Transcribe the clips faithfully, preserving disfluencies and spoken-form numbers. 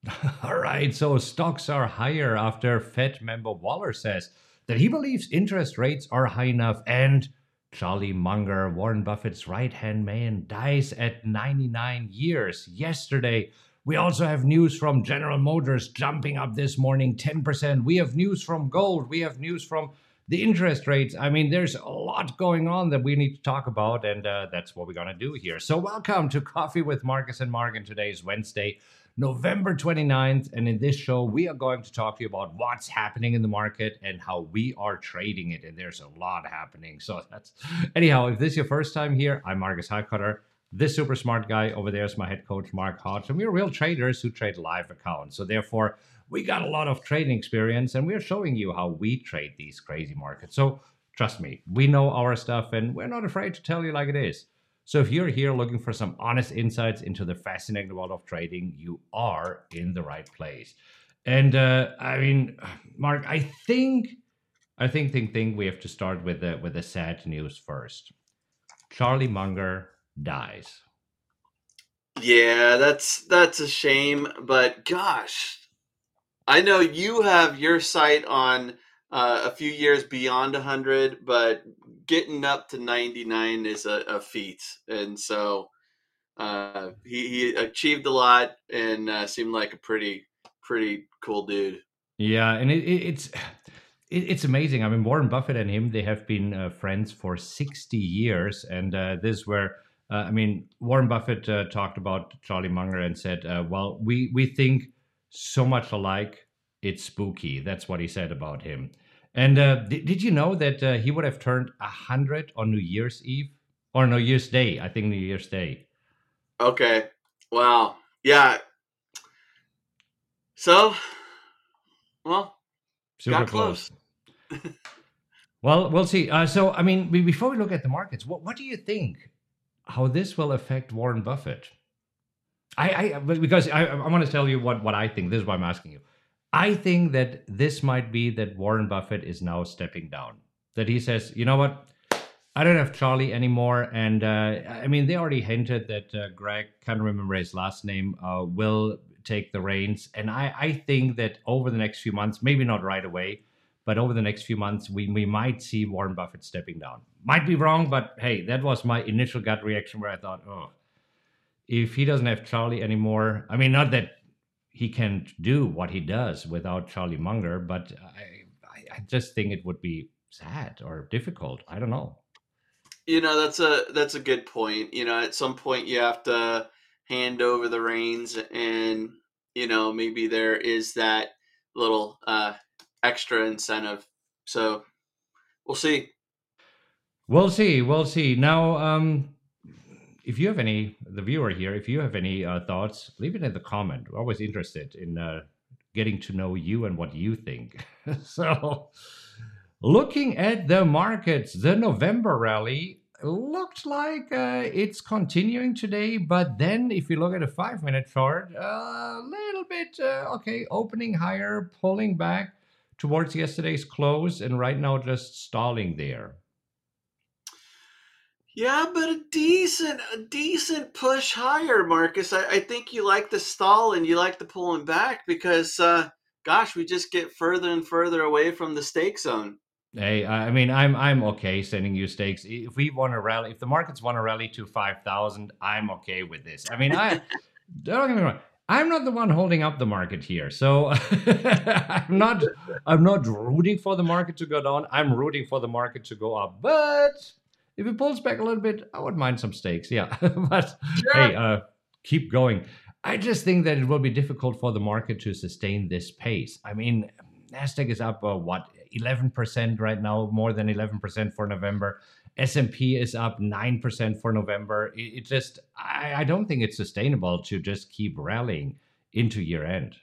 All right, so stocks are higher after Fed member Waller says that he believes interest rates are high enough, and Charlie Munger, Warren Buffett's right hand man, dies at ninety-nine years yesterday. We also have news from General Motors jumping up this morning ten percent. We have news from gold. We have news from the interest rates. I mean, there's a lot going on that we need to talk about, and uh, that's what we're going to do here. So, welcome to Coffee with Marcus and Mark, and today is Wednesday, November twenty-ninth. And in this show, we are going to talk to you about what's happening in the market and how we are trading it. And there's a lot happening. So, that's anyhow, if this is your first time here, I'm Marcus Highcutter. This super smart guy over there is my head coach, Mark Hodge, and we're real traders who trade live accounts. So, therefore, we got a lot of trading experience, and we're showing you how we trade these crazy markets. So trust me, we know our stuff, and we're not afraid to tell you like it is. So if you're here looking for some honest insights into the fascinating world of trading, you are in the right place. And uh, I mean, Mark, I think, I think, think, think we have to start with the with the sad news first. Charlie Munger dies. Yeah, that's that's a shame, but gosh, I know you have your sight on uh, a few years beyond one hundred, but getting up to ninety-nine is a, a feat. And so uh, he, he achieved a lot and uh, seemed like a pretty, pretty cool dude. Yeah, and it, it, it's it, it's amazing. I mean, Warren Buffett and him, they have been uh, friends for sixty years. And uh, this is where, uh, I mean, Warren Buffett uh, talked about Charlie Munger and said, uh, well, we, we think so much alike, it's spooky. That's what he said about him. And uh, did, did you know that uh, he would have turned one hundred on New Year's Eve? Or New Year's Day, I think New Year's Day. Okay. Wow. Yeah. So, well, Super got close. close. Well, we'll see. Uh, so, I mean, be- before we look at the markets, what, what do you think? How this will affect Warren Buffett? I, I because I, I want to tell you what, what I think. This is why I'm asking you. I think that this might be that Warren Buffett is now stepping down. That he says, you know what? I don't have Charlie anymore. And uh, I mean, they already hinted that uh, Greg, can't remember his last name, uh, will take the reins. And I, I think that over the next few months, maybe not right away, but over the next few months, we, we might see Warren Buffett stepping down. Might be wrong, but hey, that was my initial gut reaction where I thought, oh, if he doesn't have Charlie anymore, I mean, not that he can do what he does without Charlie Munger, but I, I, I just think it would be sad or difficult. I don't know. You know, that's a that's a good point. You know, at some point you have to hand over the reins, and you know maybe there is that little uh, extra incentive. So we'll see. We'll see. We'll see. Now, um, if you have any, the viewer here, if you have any uh, thoughts, leave it in the comment. We're always interested in uh, getting to know you and what you think. So, looking at the markets, the November rally looked like uh, it's continuing today. But then, if you look at a five minute chart, a uh, little bit, uh, okay, opening higher, pulling back towards yesterday's close, and right now just stalling there. Yeah, but a decent a decent push higher, Marcus. I, I think you like the stall and you like the pulling back because, uh, gosh, we just get further and further away from the stake zone. Hey, I I mean, I'm I'm okay sending you stakes. If we want to rally, if the markets want to rally to five thousand, I'm okay with this. I mean, I don't get me wrong. I'm not the one holding up the market here, so I'm not. I'm not rooting for the market to go down. I'm rooting for the market to go up. But if it pulls back a little bit, I wouldn't mind some stakes. Yeah, but hey, Sure. uh, keep going. I just think that it will be difficult for the market to sustain this pace. I mean, Nasdaq is up uh, what eleven percent right now, more than eleven percent for November. S and P is up nine percent for November. It, it just, I, I don't think it's sustainable to just keep rallying into year end.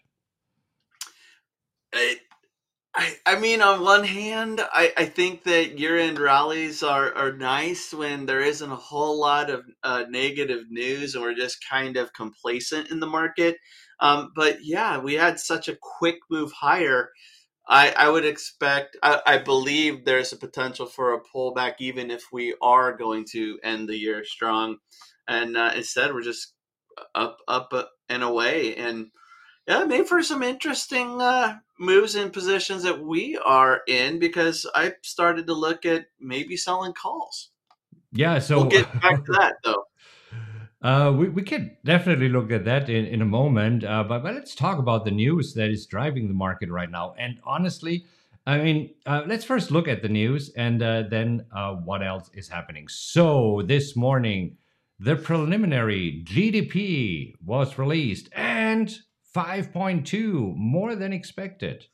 I, I, I mean, on one hand, I, I think that year-end rallies are, are nice when there isn't a whole lot of uh, negative news and we're just kind of complacent in the market. Um, but yeah, we had such a quick move higher. I, I would expect, I, I believe there's a potential for a pullback even if we are going to end the year strong. And uh, instead, we're just up, up uh, and away. And Yeah, made for some interesting uh, moves in positions that we are in because I started to look at maybe selling calls. Yeah, We'll so get back to that though. uh, we, we can definitely look at that in, in a moment. Uh, but, but let's talk about the news that is driving the market right now. And honestly, I mean, uh, let's first look at the news and uh, then uh, what else is happening. So this morning, the preliminary G D P was released and five point two, more than expected.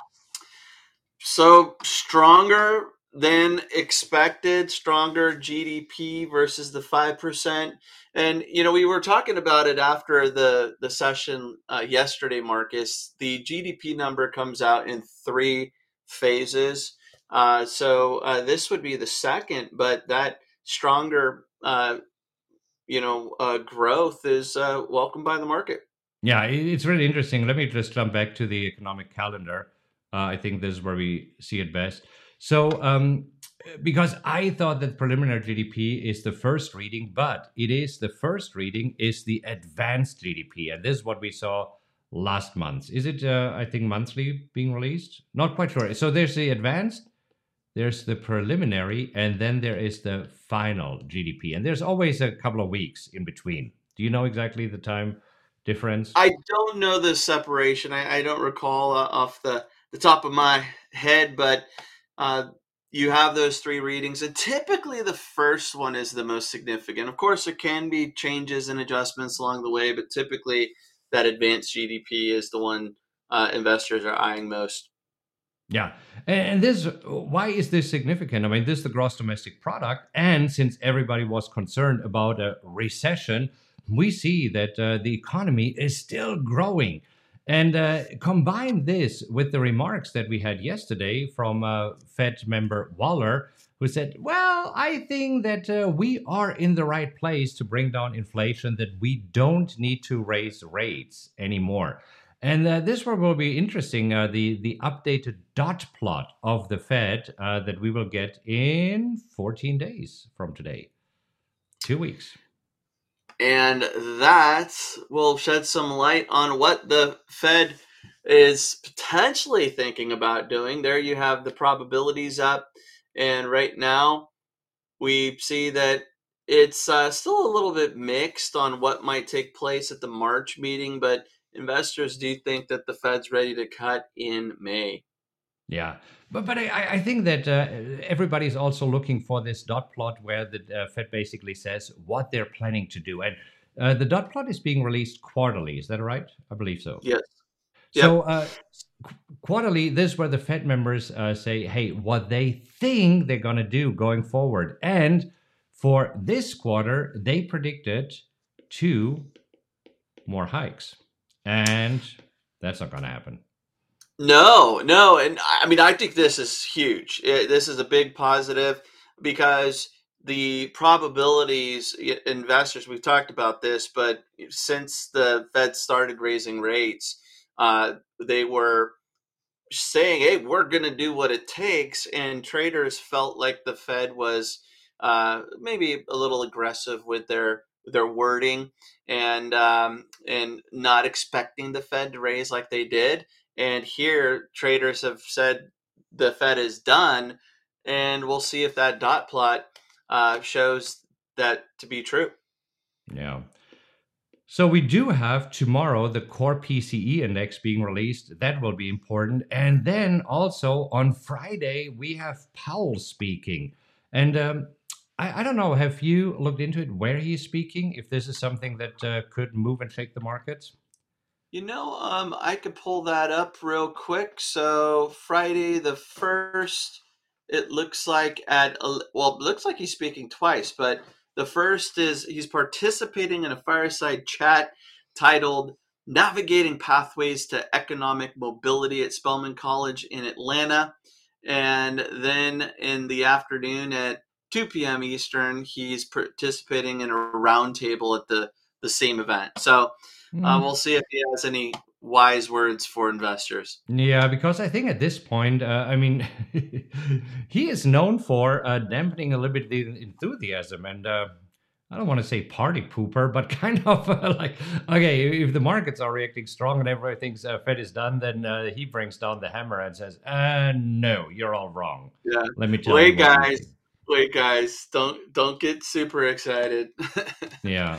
So stronger than expected, stronger G D P versus the five percent. And, you know, we were talking about it after the, the session uh, yesterday, Marcus. The G D P number comes out in three phases. Uh, so uh, this would be the second, but that stronger, uh, you know, uh, growth is uh, welcomed by the market. Yeah, it- it's really interesting. Let me just jump back to the economic calendar. Uh, I think this is where we see it best. So, um, because I thought that preliminary G D P is the first reading, but it is the first reading is the advanced G D P, and this is what we saw last month. Is it? Uh, I think monthly being released. Not quite sure. So there's the advanced, there's the preliminary, and then there is the final G D P, and there's always a couple of weeks in between. Do you know exactly the time difference? I don't know the separation. I, I don't recall uh, off the, the top of my head, but uh, you have those three readings, and typically the first one is the most significant. Of course, there can be changes and adjustments along the way, but typically that advanced G D P is the one uh, investors are eyeing most. Yeah, and this why is this significant? I mean, this is the gross domestic product, and since everybody was concerned about a recession, we see that uh, the economy is still growing. And uh, combine this with the remarks that we had yesterday from uh, Fed member Waller, who said, "Well, I think that uh, we are in the right place to bring down inflation. That we don't need to raise rates anymore." And uh, this one will be interesting. Uh, the the updated dot plot of the Fed uh, that we will get in fourteen days from today, two weeks. And that will shed some light on what the Fed is potentially thinking about doing. There you have the probabilities up. And right now, we see that it's uh, still a little bit mixed on what might take place at the March meeting, but investors do think that the Fed's ready to cut in May. Yeah, but but I, I think that uh, everybody's also looking for this dot plot where the uh, Fed basically says what they're planning to do, and uh, the dot plot is being released quarterly. Is that right? I believe so. Yes. So Yep. uh, qu- quarterly, this is where the Fed members uh, say, hey, what they think they're going to do going forward. And for this quarter, they predicted two more hikes. And that's not going to happen. No, no, and I mean I think this is huge. It, this is a big positive because the probabilities investors we've talked about this, but since the Fed started raising rates, uh, they were saying, "Hey, we're going to do what it takes," and traders felt like the Fed was uh, maybe a little aggressive with their their wording and um, and not expecting the Fed to raise like they did. And here, traders have said the Fed is done, and we'll see if that dot plot uh, shows that to be true. Yeah. So we do have tomorrow the core P C E index being released. That will be important. And then also on Friday, we have Powell speaking. And um, I, I don't know, have you looked into it where he is speaking? If this is something that uh, could move and shake the markets? You know, um, I could pull that up real quick. So Friday the first, it looks like at el- well, it looks like he's speaking twice, but the first is he's participating in a fireside chat titled "Navigating Pathways to Economic Mobility" at Spelman College in Atlanta, and then in the afternoon at two p m. Eastern, he's participating in a roundtable at the the same event. So uh, Mm, we'll see if he has any wise words for investors. yeah, because I think at this point, uh, I mean, he is known for uh, dampening a little bit the enthusiasm. And uh, I don't want to say party pooper, but kind of uh, like, okay, if the markets are reacting strong and everybody thinks uh, Fed is done, then uh, he brings down the hammer and says, uh, no, you're all wrong. Yeah. Let me tell you Wait, what we guys. think. Wait, guys. Don't don't get super excited. Yeah.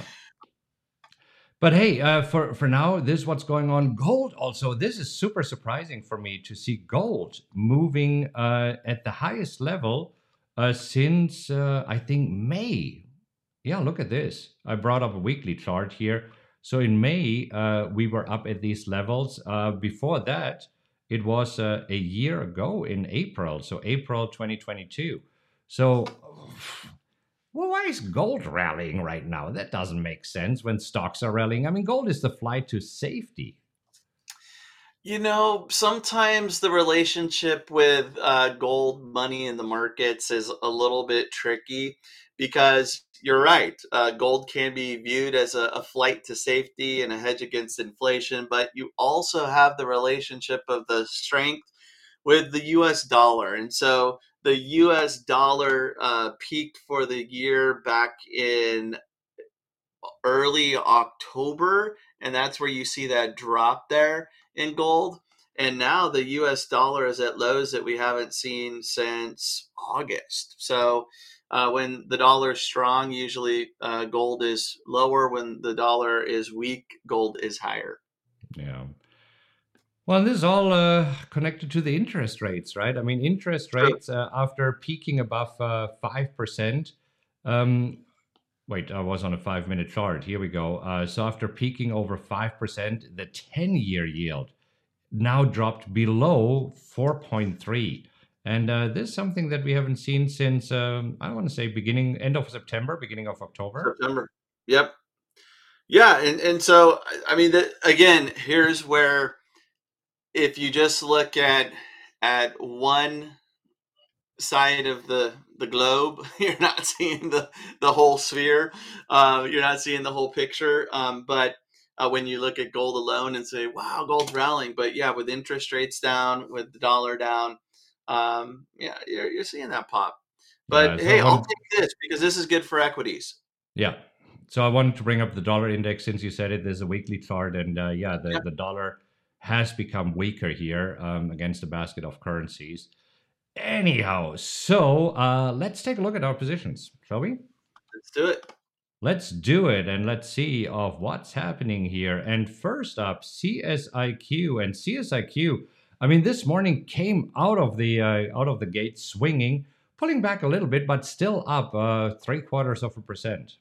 But hey, uh, for for now, this is what's going on. Gold also. This is super surprising for me to see gold moving uh, at the highest level uh, since uh, I think May. Yeah, look at this. I brought up a weekly chart here. So in May, uh, we were up at these levels. Uh, before that, it was uh, a year ago in April. So April twenty twenty-two. So well, why is gold rallying right now? That doesn't make sense when stocks are rallying. I mean, gold is the flight to safety. You know, sometimes the relationship with uh, gold money in the markets is a little bit tricky because you're right. Uh, gold can be viewed as a, a flight to safety and a hedge against inflation, but you also have the relationship of the strength with the U S dollar. And so the U S dollar uh, peaked for the year back in early October, and that's where you see that drop there in gold. And now the U S dollar is at lows that we haven't seen since August. So uh, when the dollar is strong, usually uh, gold is lower. When the dollar is weak, gold is higher. Yeah. Well, this is all uh, connected to the interest rates, right? I mean, interest True. rates uh, after peaking above uh, five percent. Um, wait, I was on a five minute chart. Here we go. Uh, so after peaking over five percent, the ten year yield now dropped below four point three. And uh, this is something that we haven't seen since, um, I want to say, beginning, end of September, beginning of October. September. Yep. Yeah, and and so I mean, the, again, here's where if you just look at at one side of the the globe, you're not seeing the the whole sphere. Uh, you're not seeing the whole picture. Um, but uh, when you look at gold alone and say, "Wow, gold's rallying," but yeah, with interest rates down, with the dollar down, um, yeah, you're you're seeing that pop. Yeah. But So I hey, I'll wanted, take this because this is good for equities. yeah. So I wanted to bring up the dollar index since you said it. There's a weekly chart, and uh, yeah, the, Yeah, the dollar has become weaker here um, against a basket of currencies. Anyhow, so uh, let's take a look at our positions, shall we? let's do it. Let's do it and let's see of what's happening here. And first up, C S I Q and C S I Q. I mean, this morning came out of the uh, out of the gate swinging, pulling back a little bit, but still up uh, three quarters of a percent.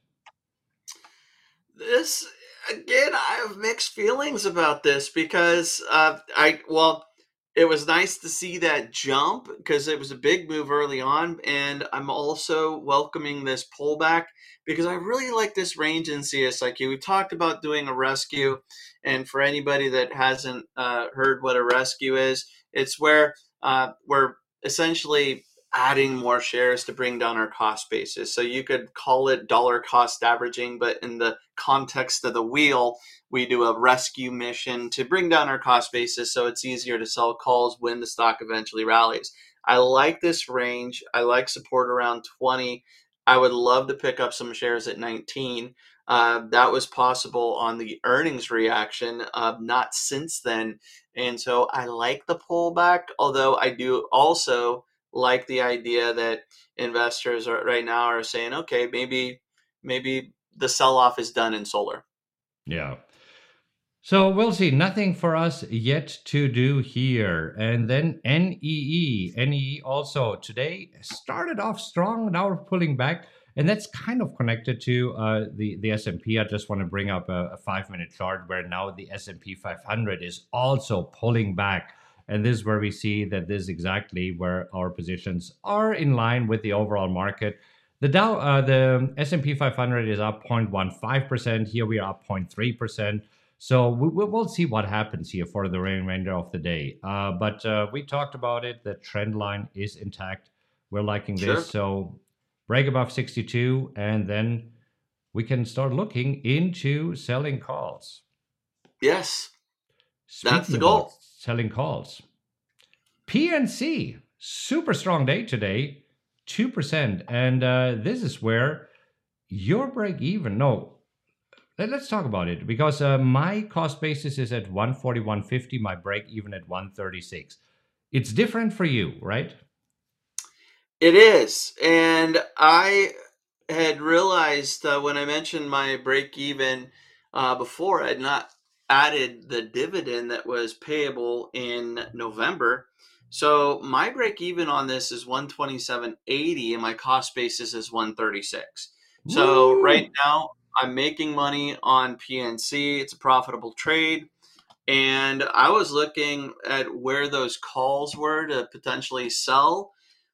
This again, I have mixed feelings about this because uh, I well, it was nice to see that jump because it was a big move early on, and I'm also welcoming this pullback because I really like this range in C S I Q. We've talked about doing a rescue, and for anybody that hasn't uh, heard what a rescue is, it's where uh, we're essentially adding more shares to bring down our cost basis. So you could call it dollar cost averaging, but in the context of the wheel, we do a rescue mission to bring down our cost basis so it's easier to sell calls when the stock eventually rallies. I like this range. I like support around twenty. I would love to pick up some shares at nineteen. Uh, that was possible on the earnings reaction, uh, not since then. And so I like the pullback, although I do also like the idea that investors are right now are saying, okay, maybe maybe the sell off is done in solar. Yeah. So we'll see. Nothing for us yet to do here. And then N E E. N E E also today started off strong. Now we're pulling back. And that's kind of connected to uh, the, the S and P. I just want to bring up a, a five-minute chart where now the S and P five hundred is also pulling back. And this is where we see that this is exactly where our positions are in line with the overall market. The Dow, uh, the S and P five hundred is up zero point one five percent. Here we are up zero point three percent. So we, we'll see what happens here for the remainder of the day. Uh, but uh, we talked about it. The trend line is intact. We're liking Sure. this. So break above sixty-two, and then we can start looking into selling calls. Yes, Speaking that's the about goal. selling calls, P N C, super strong day today, two percent. And uh, this is where Your break even, no. Let, us talk about it because uh, my cost basis is at one forty, one fifty, my break even at one thirty-six. It's different for you, right? It is. And I had realized uh, when I mentioned my break even uh, before, I had not added the dividend that was payable in November. So my break even on this is one twenty-seven eighty and my cost basis is one thirty-six. So right Woo! now I'm making money on P N C. It's a profitable trade. And I was looking at where those calls were to potentially sell.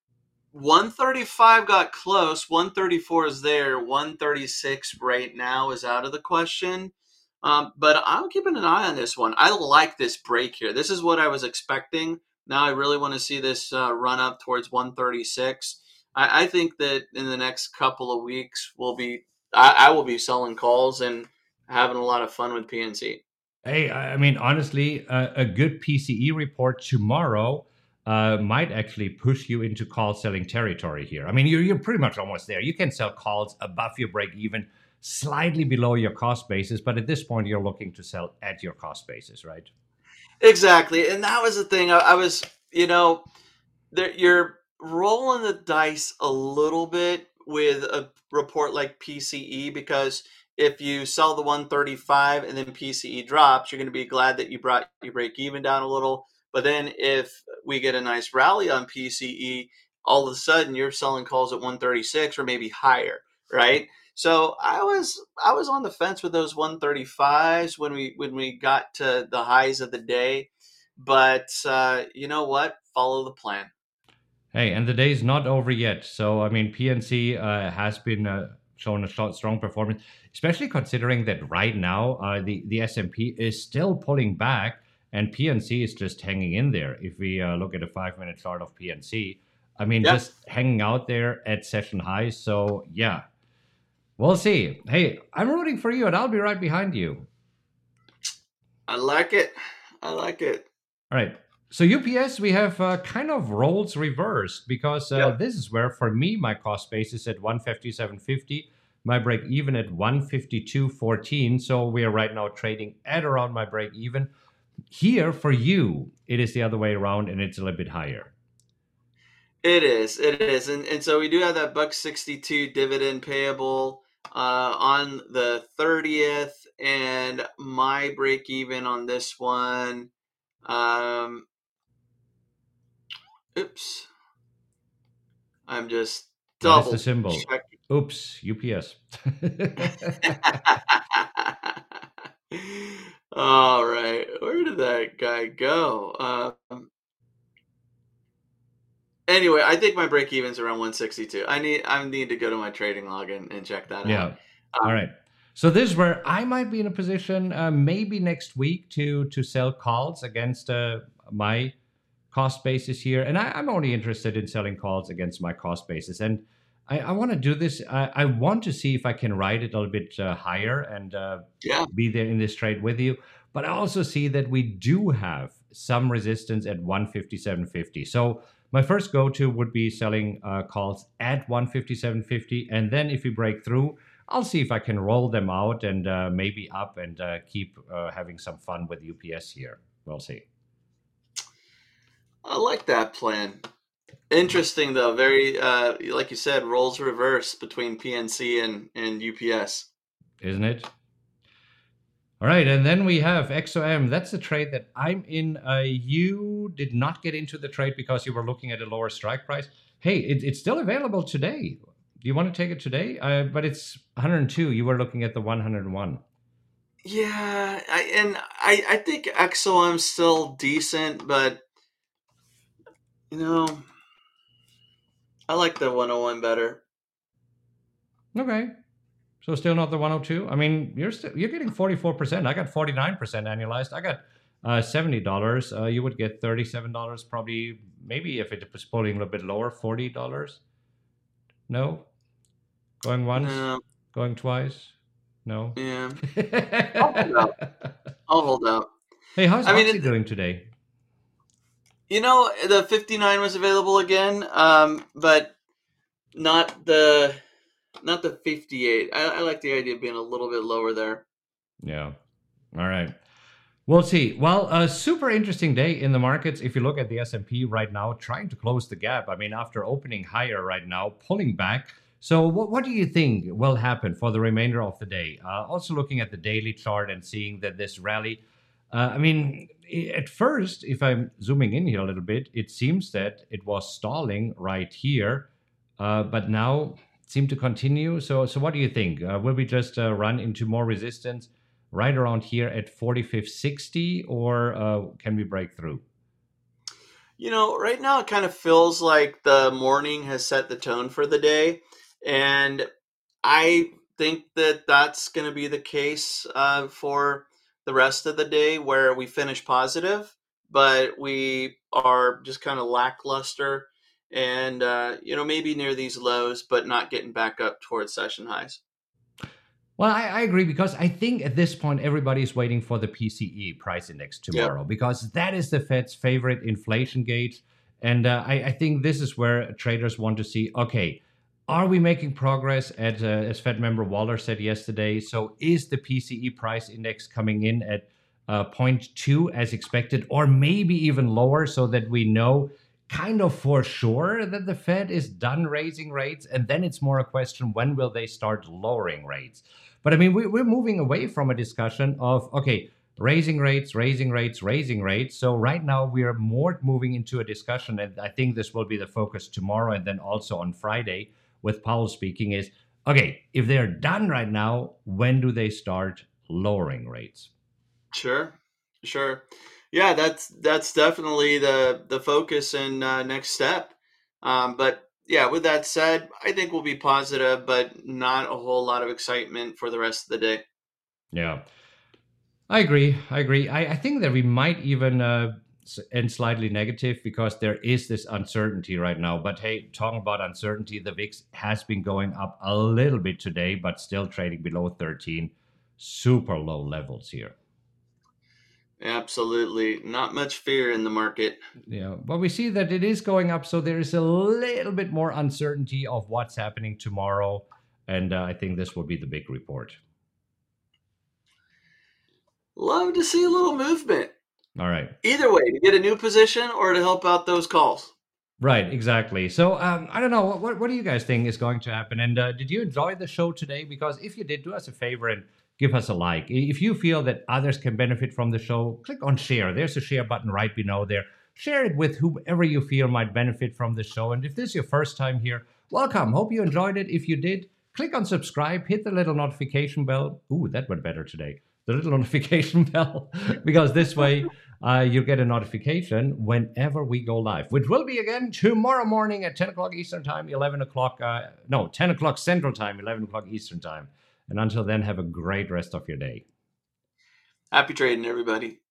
one thirty-five got close. one thirty-four is there. one thirty-six right now is out of the question. Um, but I'm keeping an eye on this one. I like this break here. This is what I was expecting. Now I really want to see this uh, run up towards one thirty-six. I, I think that in the next couple of weeks we'll be. I, I will be selling calls and having a lot of fun with P N C. Hey, I I mean, honestly, a, a good P C E report tomorrow uh, might actually push you into call selling territory here. I mean, you're, you're pretty much almost there. You can sell calls above your break even, slightly below your cost basis, but at this point, you're looking to sell at your cost basis, right? Exactly, and that was the thing. I, I was, you know, there, you're rolling the dice a little bit with a report like P C E because if you sell the one thirty-five and then P C E drops, you're going to be glad that you brought your break even down a little. But then if we get a nice rally on P C E, all of a sudden you're selling calls at one thirty-six or maybe higher, right? So I was I was on the fence with those one thirty-fives when we when we got to the highs of the day, but uh, you know what? Follow the plan. Hey, and the day's not over yet. So, I mean, P N C uh, has been uh, shown a sh- strong performance, especially considering that right now uh, the, the S and P is still pulling back and P N C is just hanging in there. If we uh, look at a five minute chart of P N C, I mean, Yeah, just hanging out there at session highs. So, yeah, we'll see. Hey, I'm rooting for you and I'll be right behind you. I like it. I like it. All right. So U P S, we have uh, kind of roles reversed because uh, Yep. this is where, for me, my cost base is at one fifty-seven fifty, my break even at one fifty-two fourteen. So we are right now trading at around my break even. Here, for you, it is the other way around and it's a little bit higher. It is. It is. And and so we do have that buck sixty-two dividend payable uh, on the thirtieth, and my break even on this one. Um, oops, I'm just What is the double symbol? checking. Oops, U P S. All right, where did that guy go? Um, anyway, I think my break even's around one sixty-two. I need I need to go to my trading log and, and check that out. Yeah. All Um, right. So this is where I might be in a position, uh, maybe next week, to to sell calls against uh, my cost basis here, and I, I'm only interested in selling calls against my cost basis, and I, I want to do this. I, I want to see if I can ride it a little bit uh, higher and uh, yeah, be there in this trade with you. But I also see that we do have some resistance at one fifty-seven fifty. So my first go-to would be selling uh, calls at one fifty-seven fifty, and then if we break through, I'll see if I can roll them out and uh, maybe up and uh, keep uh, having some fun with U P S here. We'll see. I like that plan. Interesting though, very uh, like you said, roles reverse between P N C and and U P S. Isn't it? All right, and then we have X O M. That's the trade that I'm in. Uh, you did not get into the trade because you were looking at a lower strike price. Hey, it, it's still available today. Do you want to take it today? Uh, but it's one hundred two. You were looking at the one hundred one. Yeah, I, and I I think X O M's still decent, but you know I like the one oh one better. Okay, so still not the one hundred two. I mean, you're still you're getting forty-four percent. I got forty-nine percent annualized. I got uh, seventy dollars. Uh, you would get thirty-seven dollars probably. Maybe if it was pulling a little bit lower, forty dollars. No, going once, No, going twice. No. yeah, I'll hold out. Hey, I'll hold out. how's I mean, Oxy it, doing today? you know, the fifty-nine was available again, um, but not the not the fifty-eight. I, I like the idea of being a little bit lower there. Yeah. All right. We'll see. Well, a super interesting day in the markets. If you look at the S and P right now, trying to close the gap. I mean, after opening higher right now, pulling back. So what, what do you think will happen for the remainder of the day? Uh, also looking at the daily chart and seeing that this rally, uh, I mean, at first, if I'm zooming in here a little bit, it seems that it was stalling right here, uh, but now it seemed to continue. So, so what do you think? Uh, will we just uh, run into more resistance right around here at forty-fifth sixty, or uh, can we break through? You know, right now it kind of feels like the morning has set the tone for the day. And I think that that's going to be the case uh, for the rest of the day, where we finish positive, but we are just kind of lackluster and, uh, you know, maybe near these lows, but not getting back up towards session highs. Well, I, I agree, because I think at this point everybody's waiting for the P C E price index Yep. tomorrow, because that is the Fed's favorite inflation gauge. And uh, I, I think this is where traders want to see, okay, are we making progress, at, uh, as Fed member Waller said yesterday? So is the P C E price index coming in at uh, zero point two as expected, or maybe even lower, so that we know kind of for sure that the Fed is done raising rates? And then it's more a question, when will they start lowering rates? But I mean, we, we're moving away from a discussion of, okay, raising rates, raising rates, raising rates. So right now we are more moving into a discussion, and I think this will be the focus tomorrow and then also on Friday with Powell speaking, is, okay, if they're done right now, when do they start lowering rates? Sure. Sure. Yeah, that's that's definitely the the focus and uh, next step. Um, but yeah, with that said, I think we'll be positive, but not a whole lot of excitement for the rest of the day. Yeah. I agree. I agree. I, I think that we might even uh, s- end slightly negative, because there is this uncertainty right now. But hey, talking about uncertainty, the V I X has been going up a little bit today, but still trading below thirteen. Super low levels here. Absolutely. Not much fear in the market. Yeah, but we see that it is going up, so there is a little bit more uncertainty of what's happening tomorrow. And uh, I think this will be the big report. Love to see a little movement. All right. Either way, to get a new position or to help out those calls. Right, exactly. So um, I don't know. What, what do you guys think is going to happen? And uh, did you enjoy the show today? Because if you did, do us a favor and give us a like. If you feel that others can benefit from the show, click on share. There's a share button right below there. Share it with whoever you feel might benefit from the show. And if this is your first time here, welcome. Hope you enjoyed it. If you did, click on subscribe, hit the little notification bell. Ooh, that went better today. The little notification bell, because this way uh, you'll get a notification whenever we go live, which will be again tomorrow morning at ten o'clock Eastern Time, eleven o'clock, uh, no, ten o'clock Central Time, eleven o'clock Eastern Time. And until then, have a great rest of your day. Happy trading, everybody.